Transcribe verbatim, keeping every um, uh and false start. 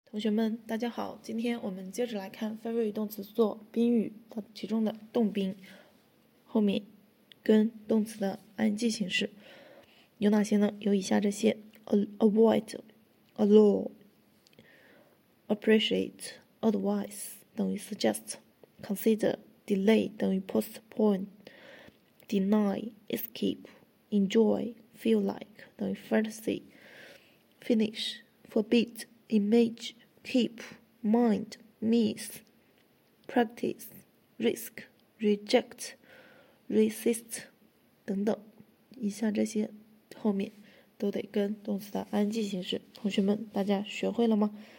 同学们，大家好，今天我们接着来看非谓语动词做宾语的其中的动宾后面跟动词的 ing 形式有哪些呢？有以下这些 avoid, allow, appreciate, advise 等于 suggest, consider, delay 等于 postpone, deny, escape, enjoy, feel like 等于 fantasy, finish, forbid, image, keep, mind, miss, practice, risk, reject, resist 等等，以下这些后面都得跟动词的 ing 形式。同学们，大家学会了吗？